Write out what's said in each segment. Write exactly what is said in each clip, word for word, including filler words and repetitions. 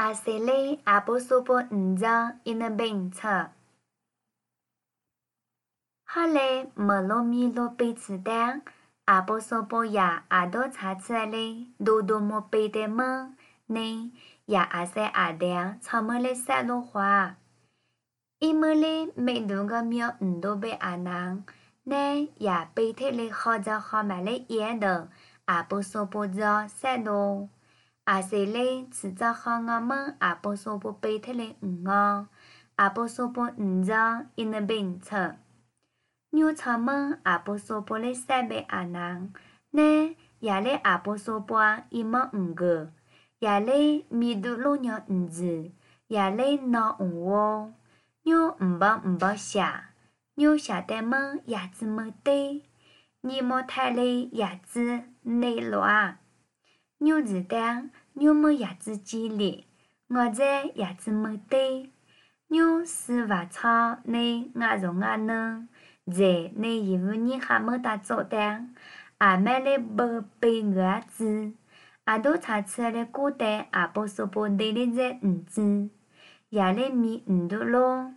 阿塞勒阿波索波唔着伊那边侧。后来莫罗米罗贝茨丹阿波索波呀阿多查出来嘞，多多莫贝的么呢？呀阿塞阿的草么嘞塞罗花。伊么嘞没多个苗唔多被阿囊，呢呀贝特嘞好着好买嘞耶的阿波索波着塞罗。阿塞勒只着好我们阿波索波贝特嘞唔哦，阿波索波唔着伊那边侧。牛草们阿波索波嘞塞贝阿囊，呢呀嘞阿波索波伊么唔个，呀嘞米都路鸟唔子，呀嘞闹唔窝，牛唔帮唔帮下，牛下的么呀子么的，你莫太嘞呀子内乱。牛子蛋，牛么牙子激烈，我在牙子么对，牛是瓦草内牙容牙能，在内一五年还没打做蛋，阿买了不被牙子，阿都查出来古代阿不说不对的在唔知，也来米唔多咯，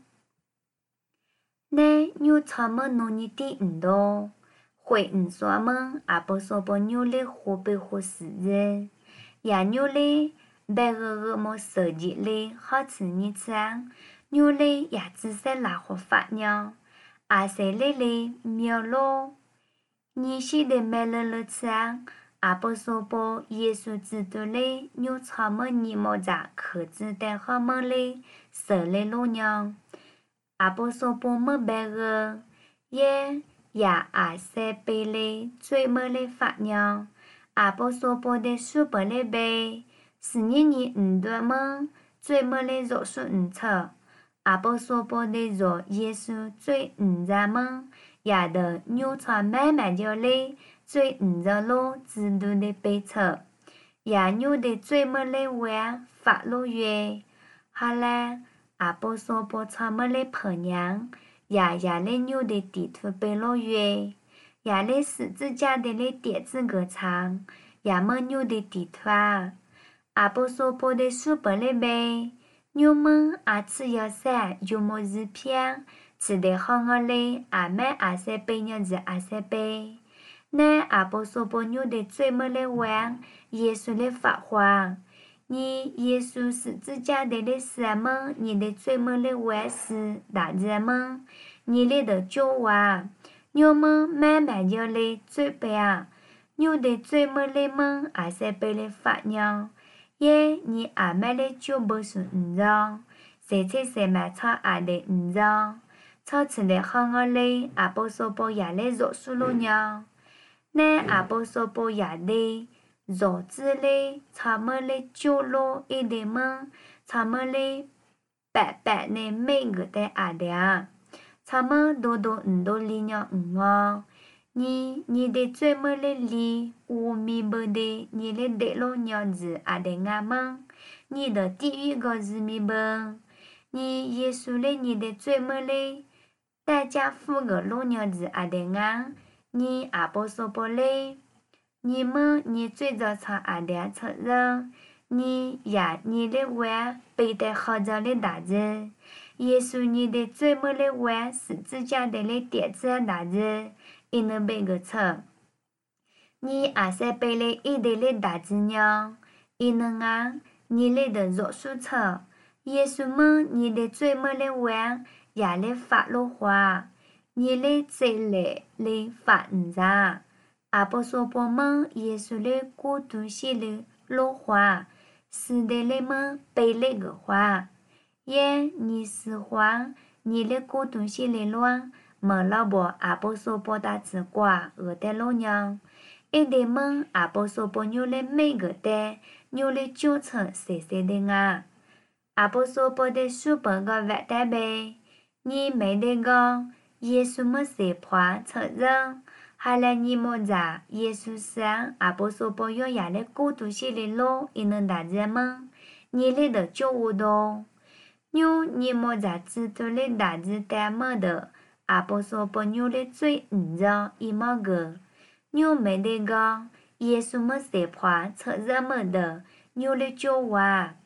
内牛草么农业地唔多。会唔说么？阿不说不牛嘞活被活死人，呀牛嘞白个个么设计嘞好吃你吃，牛嘞呀只是拉活发鸟，阿谁嘞嘞苗咯，你是的买了了吃，阿不说不耶稣基督嘞牛草么你么咋可知的好么嘞设嘞路鸟，阿不说不么白个耶。呀阿塞贝嘞最么嘞发鸟，阿波索波的书本嘞呗，是你你唔多么最么嘞肉数唔错，阿波索波的肉耶稣最唔在么，呀的牛草买买就嘞最唔着咯制度的背侧，呀牛的最么嘞玩发路约，好啦，阿波索波草么嘞婆娘。呀呀嘞牛的地图背落月，呀嘞十字架的嘞碟子个长，呀么牛的地图啊，阿波索波的书本嘞呗，牛们阿吃要塞就么日片，吃的好我嘞阿买阿塞贝牛子阿塞贝，那阿波索波牛的最么嘞玩，耶稣嘞发话。你耶稣十字架的历史么？你的最么的玩是大人么？你的的救啊，牛么买买就嘞最白啊，牛的最么的么还是被嘞发鸟，耶你阿买的就不是唔让，谁吃谁买草阿的唔让，草吃的好我嘞阿不说不也嘞肉素了鸟，那阿不说不也嘞。肉质嘞，草么嘞酒咯一点么，草么嘞白白的每个的阿的，草么多多唔多里鸟唔哦，你你的最么嘞里无米不的，你的得咯鸟子阿的阿么，你的地狱个是米不，你耶稣嘞你的最么嘞，大家付个咯鸟子阿的阿，你阿波说不嘞。你们你最早从阿良承认，你呀你的碗背得好着的大人，耶稣你的最么的碗十字架的嘞碟子大人，也能背个错。你阿塞背嘞一的嘞大子娘，也能啊，你嘞的肉数错。耶稣们你的最么的碗也嘞发落花，你嘞最嘞嘞发唔着。阿波说波么耶稣嘞古东西嘞落花，是的嘞么背嘞个花，耶你是花，你嘞古东西嘞乱，么老伯阿波说波大只瓜鹅的老娘，一的么阿波说波牛嘞每个的牛嘞九成谁谁的啊，阿波说波的书本个外代呗，你没得个耶稣么谁破承认。后来你莫在耶稣上阿波说不要亚的古东西的路，也能大人吗？你里的就我多，牛你莫在知道的大人带么的，阿波说不牛的最唔着一毛个，牛没得个耶稣么谁破承认么的，牛的就话，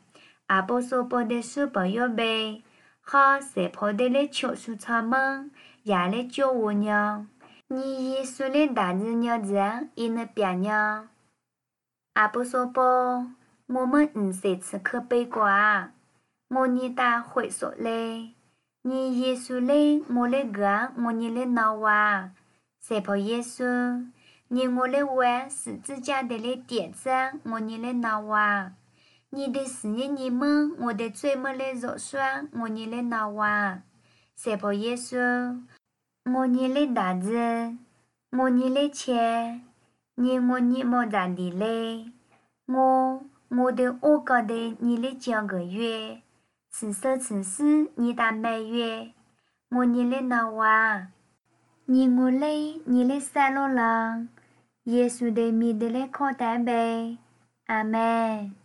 阿波索波的书包要背，好塞坡的嘞求书草门，也嘞教我娘。你耶稣嘞大日娘子，伊那边娘。阿波索波，我们唔使此刻背挂，我你大会所嘞。你耶稣嘞，我嘞个，我你嘞闹哇，塞坡耶稣，你我嘞玩十字架的嘞点子，我你嘞闹哇。你的事业你们，我的嘴么嘞肉酸，我你嘞闹哇。塞坡耶稣，我你嘞大子，我你嘞钱，你我你么咋的嘞？我我的我搞的你嘞讲个月，此生此世你打每月，我你嘞闹哇。你我嘞你嘞三罗郎，耶稣的米的嘞靠单呗，阿门。